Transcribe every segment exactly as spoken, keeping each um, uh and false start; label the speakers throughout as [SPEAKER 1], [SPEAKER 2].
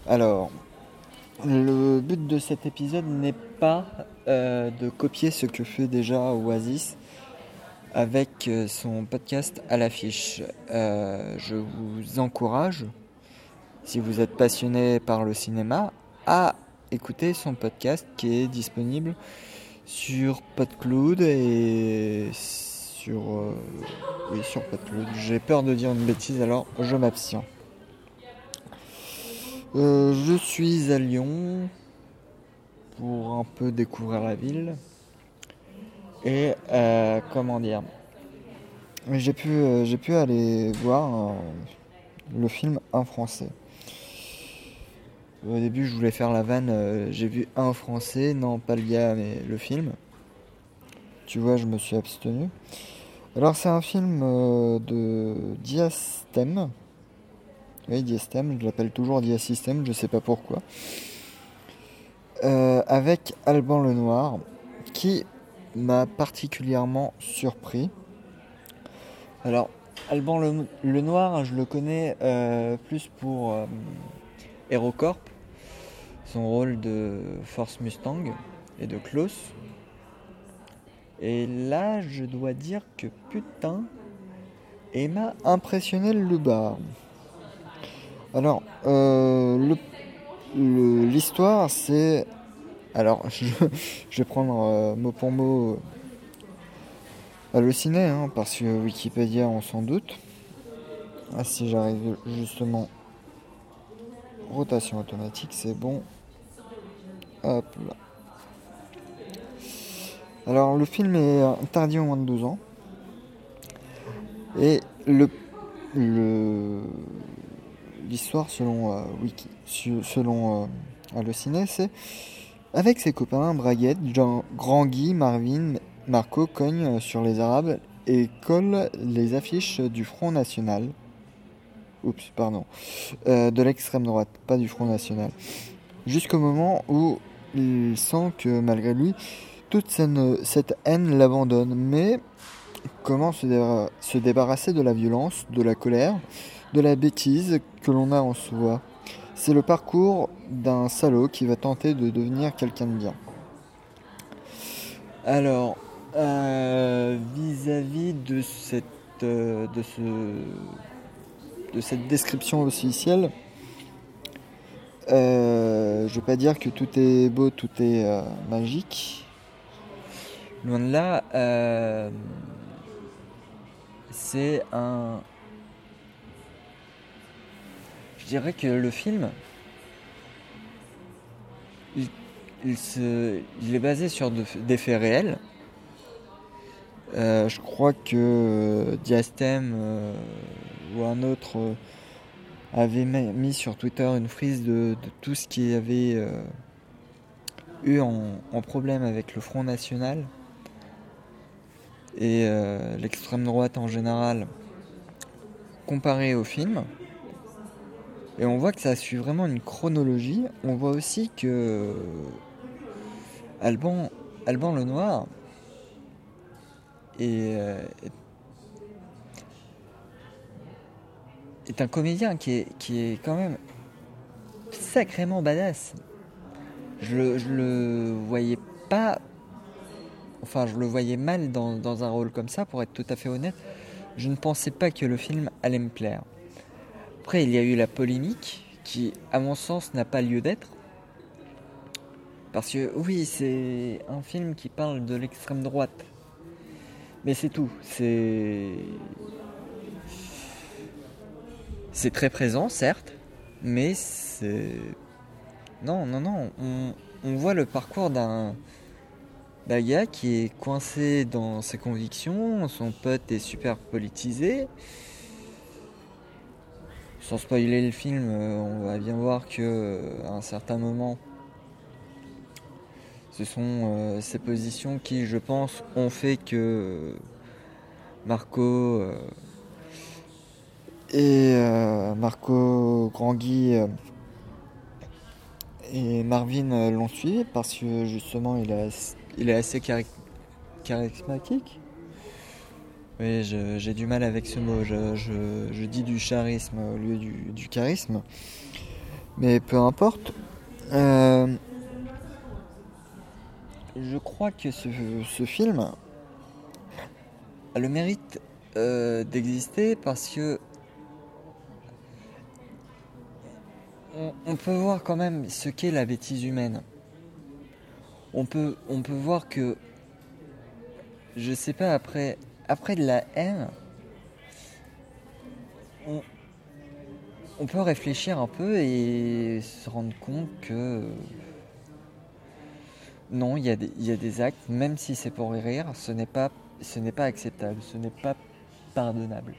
[SPEAKER 1] Alors, le but de cet épisode n'est pas euh, de copier ce que fait déjà Oasis avec euh, son podcast à l'affiche. Euh, je vous encourage, si vous êtes passionné par le cinéma, à écouter son podcast qui est disponible sur PodCloud et sur, euh, oui, sur PodCloud. J'ai peur de dire une bêtise, alors je m'abstiens. Euh, je suis à Lyon pour un peu découvrir la ville et euh, comment dire, j'ai pu euh, j'ai pu aller voir euh, le film Un Français. Au début, je voulais faire la vanne, euh, j'ai vu un Français, non pas le gars mais le film. Tu vois, je me suis abstenu. Alors c'est un film euh, de Diastem. Oui, Diastem, je l'appelle toujours Diasystem, je sais pas pourquoi. Euh, avec Alban Lenoir, qui m'a particulièrement surpris. Alors, Alban Le- Lenoir, je le connais euh, plus pour euh, HeroCorp, son rôle de Force Mustang et de Klaus. Et là, je dois dire que putain, il m'a impressionné le bar. Alors, euh, le- le- l'histoire, c'est... Alors, je, je vais prendre euh, mot pour mot halluciné, hein, parce que Wikipédia, on s'en doute. Ah, si j'arrive justement, rotation automatique, c'est bon. Hop là. Alors, le film est interdit aux moins de douze ans. Et le, le, l'histoire, selon euh, Wiki, selon euh, Allociné, c'est avec ses copains, Braguette, Jean, Grand Guy, Marvin, Marco cognent sur les Arabes et collent les affiches du Front National. Oups, pardon. Euh, de l'extrême droite, pas du Front National. Jusqu'au moment où il sent que malgré lui, toute cette haine l'abandonne. Mais comment se, débar- se débarrasser de la violence, de la colère, de la bêtise que l'on a en soi? C'est le parcours d'un salaud qui va tenter de devenir quelqu'un de bien. Alors, euh, vis-à-vis de cette, euh, de, ce, de cette description officielle, euh, je vais pas dire que tout est beau, tout est euh, magique. Loin de là, euh, c'est un... Je dirais que le film, il, il, se, il est basé sur de, des faits réels. Euh, je crois que euh, Diastem euh, ou un autre euh, avait mis sur Twitter une frise de, de tout ce qui avait euh, eu en, en problème avec le Front National et euh, l'extrême droite en général comparé au film. Et on voit que ça suit vraiment une chronologie. On voit aussi que Alban, Alban Lenoir est, euh, est un comédien qui est, qui est quand même sacrément badass. Je le, je le voyais pas... Enfin, je le voyais mal dans, dans un rôle comme ça, pour être tout à fait honnête. Je ne pensais pas que le film allait me plaire. Après, il y a eu la polémique, qui, à mon sens, n'a pas lieu d'être. Parce que, oui, c'est un film qui parle de l'extrême droite. Mais c'est tout. C'est... C'est très présent, certes. Mais c'est... Non, non, non. On, on voit le parcours d'un... d'un gars qui est coincé dans ses convictions. Son pote est super politisé. Sans spoiler le film, on va bien voir que à un certain moment, ce sont euh, ces positions qui, je pense, ont fait que Marco euh, et euh, Marco Grangui euh, et Marvin euh, l'ont suivi parce que justement il est, il est assez chari- charismatique. Oui, je- j'ai du mal avec ce mot. Je, je- je dis du charisme au lieu du, du charisme. Mais peu importe. Euh, je crois que ce, ce film a le mérite euh, d'exister parce que on, on peut voir quand même ce qu'est la bêtise humaine. On peut, on peut voir que, je sais pas, après, après de la haine, on, on peut réfléchir un peu et se rendre compte que non, il y a des, il y a des actes, même si c'est pour rire, ce n'est pas, ce n'est pas acceptable, ce n'est pas pardonnable.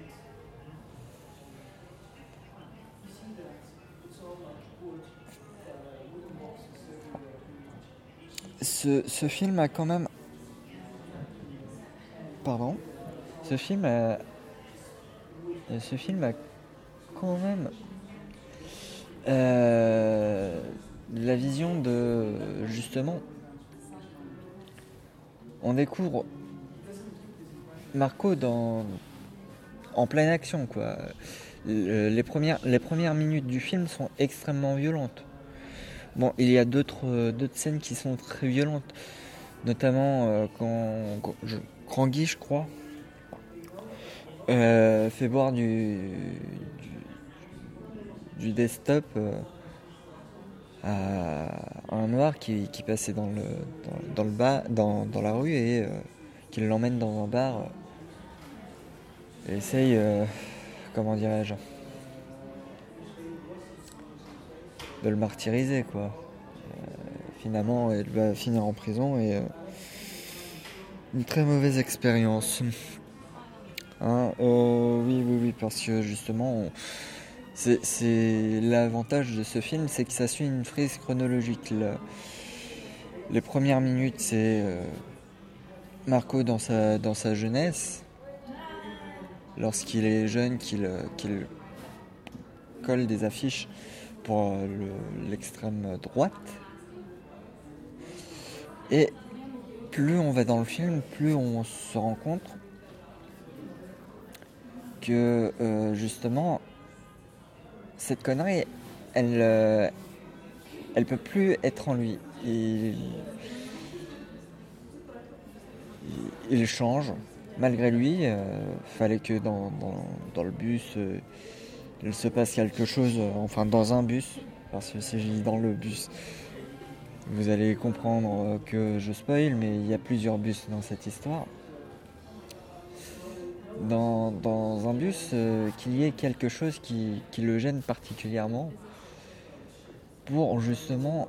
[SPEAKER 1] Ce, ce film a quand même, pardon, ce film a, ce film a quand même euh, la vision de, justement, on découvre Marco dans, en pleine action, quoi. Les premières, les premières minutes du film sont extrêmement violentes. Bon, il y a d'autres, euh, d'autres scènes qui sont très violentes, notamment euh, quand, quand je, Grand Guy, je crois, euh, fait boire du, du, du desktop euh, à un noir qui, qui passait dans le, dans, dans le bas, dans, dans la rue et euh, qui l'emmène dans un bar euh, et essaye, euh, comment dirais-je, de le martyriser, quoi. Finalement, elle va finir en prison et euh, une très mauvaise expérience. Hein, euh, oui, oui, oui, parce que justement, on- c'est, c'est l'avantage de ce film, c'est que ça suit une frise chronologique. Le- les premières minutes, c'est euh, Marco dans sa, dans sa jeunesse, lorsqu'il est jeune, qu'il, euh, qu'il colle des affiches pour euh, le- l'extrême droite. Et plus on va dans le film, plus on se rend compte que euh, justement, cette connerie, elle, euh, elle peut plus être en lui. Il, il, il change. Malgré lui, euh, fallait que dans, dans, dans le bus, euh, il se passe quelque chose, euh, enfin dans un bus, parce que si je dis dans le bus, vous allez comprendre euh, que je spoil, mais il y a plusieurs bus dans cette histoire. Dans, dans un bus, euh, qu'il y ait quelque chose qui, qui le gêne particulièrement pour justement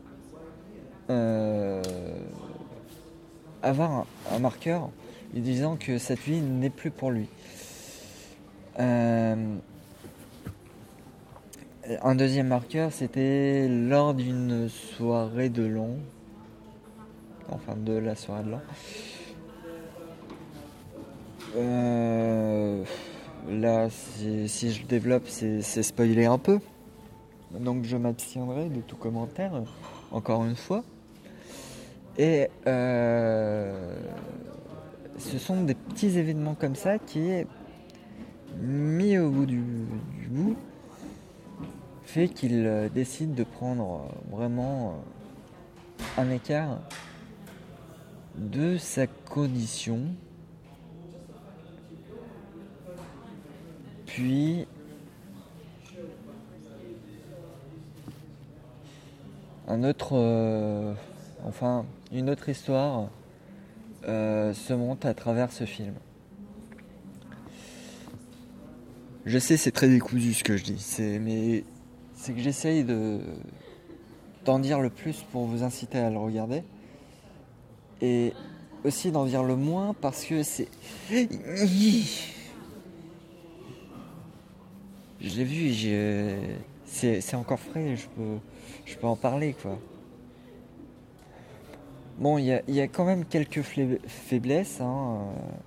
[SPEAKER 1] euh, avoir un, un marqueur lui disant que cette vie n'est plus pour lui. Euh, un deuxième marqueur, c'était lors d'une soirée de l'an, enfin de la soirée de l'an. Euh, là, si, si je développe, c'est, c'est spoiler un peu. Donc je m'abstiendrai de tout commentaire, encore une fois. Et euh, ce sont des petits événements comme ça qui, mis au bout du, du bout, fait qu'il euh, décide de prendre euh, vraiment euh, un écart de sa condition, puis un autre, euh, enfin une autre histoire euh, se monte à travers ce film. Je sais, c'est très décousu ce que je dis, c'est, mais c'est que j'essaye de d'en dire le plus pour vous inciter à le regarder. Et aussi d'en dire le moins parce que c'est... Je l'ai vu, j'ai... C'est, c'est encore frais, je peux, je peux en parler, quoi. Bon, il y a, y a quand même quelques faiblesses, hein,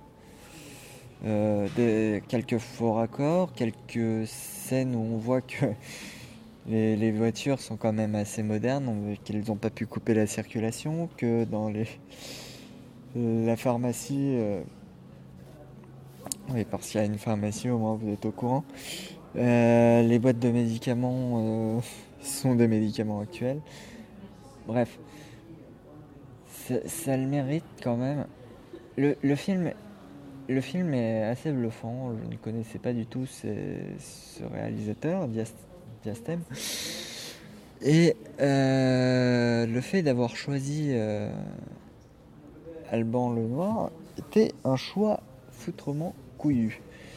[SPEAKER 1] euh, des, quelques faux raccords, quelques scènes où on voit que les, les voitures sont quand même assez modernes, qu'elles n'ont pas pu couper la circulation, que dans les, la pharmacie... Euh, oui, parce qu'il y a une pharmacie, au moins vous êtes au courant. Euh, les boîtes de médicaments euh, sont des médicaments actuels. Bref, ça, ça le mérite quand même. Le, le film, le film est assez bluffant. Je ne connaissais pas du tout ce, ce réalisateur, Dias, Diastème. Et euh, le fait d'avoir choisi euh, Alban Lenoir était un choix foutrement couillu.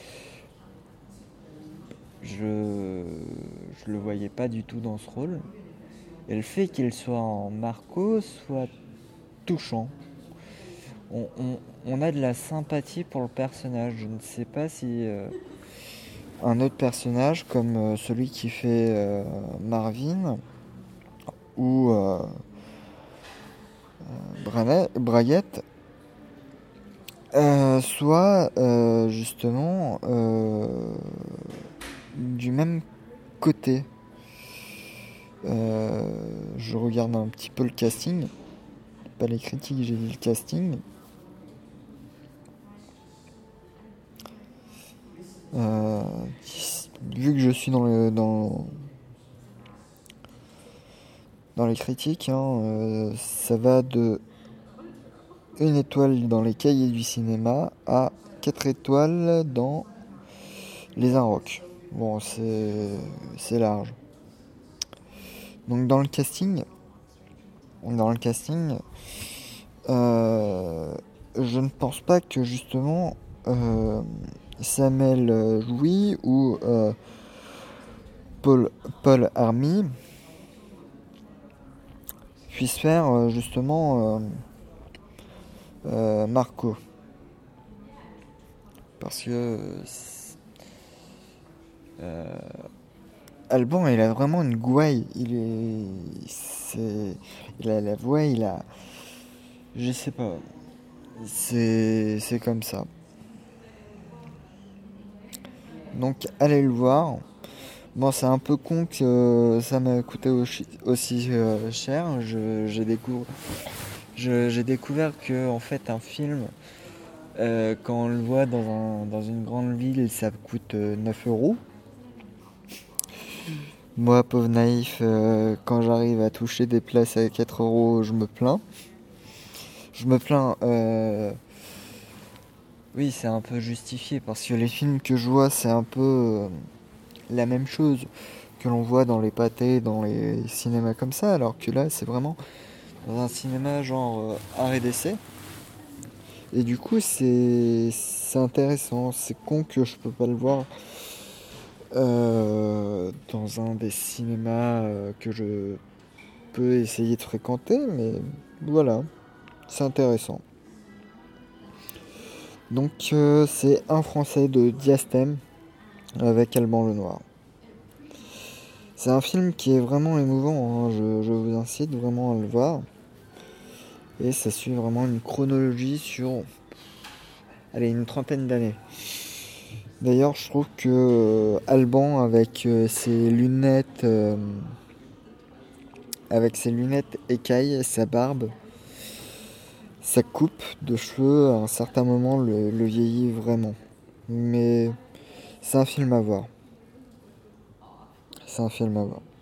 [SPEAKER 1] Je je le voyais pas du tout dans ce rôle. Et le fait qu'il soit en Marco soit touchant. On, on- on a de la sympathie pour le personnage. Je ne sais pas si euh, un autre personnage comme euh, celui qui fait euh, Marvin ou euh, Branet- Braguette euh, soit euh, justement euh, du même côté. Euh, je regarde un petit peu le casting, pas les critiques, j'ai dit le casting. Euh, Vu que je suis dans le dans dans les critiques, hein, euh, ça va de une étoile dans les cahiers du cinéma à quatre étoiles dans les Inrocks. Bon, c'est c'est large. Donc dans le casting, dans le casting, euh, je ne pense pas que justement euh, Samuel Louis ou euh, Paul Paul Army puissent faire euh, justement euh, euh, Marco, parce que euh, Alban, il a vraiment une gouaille. Il est, c'est, il a la voix, il a, je sais pas. C'est, c'est comme ça. Donc allez le voir. Bon, c'est un peu con que euh, ça m'a coûté aussi, aussi, euh, cher. Je, j'ai découvert, je- j'ai découvert que en fait un film, euh, quand on le voit dans un, dans une grande ville, ça coûte euh, neuf euros. Moi, pauvre naïf, euh, quand j'arrive à toucher des places à quatre euros, je me plains. Je me plains. euh, Oui, c'est un peu justifié parce que les films que je vois, c'est un peu euh, la même chose que l'on voit dans les pâtés, dans les cinémas comme ça, alors que là, c'est vraiment dans un cinéma genre euh, art et d'essai. Et du coup, c'est c'est intéressant. C'est con que je peux pas le voir euh, dans un des cinémas euh, que je peux essayer de fréquenter, mais voilà, c'est intéressant. Donc, euh, c'est un français de Diastème avec Alban Lenoir. C'est un film qui est vraiment émouvant, hein. Je, je vous incite vraiment à le voir. Et ça suit vraiment une chronologie sur, allez, une trentaine d'années. D'ailleurs, je trouve que euh, Alban, avec euh, ses lunettes, euh, avec ses lunettes écailles, sa barbe, sa coupe de cheveux, à un certain moment, le, le vieillit vraiment. Mais c'est un film à voir. C'est un film à voir.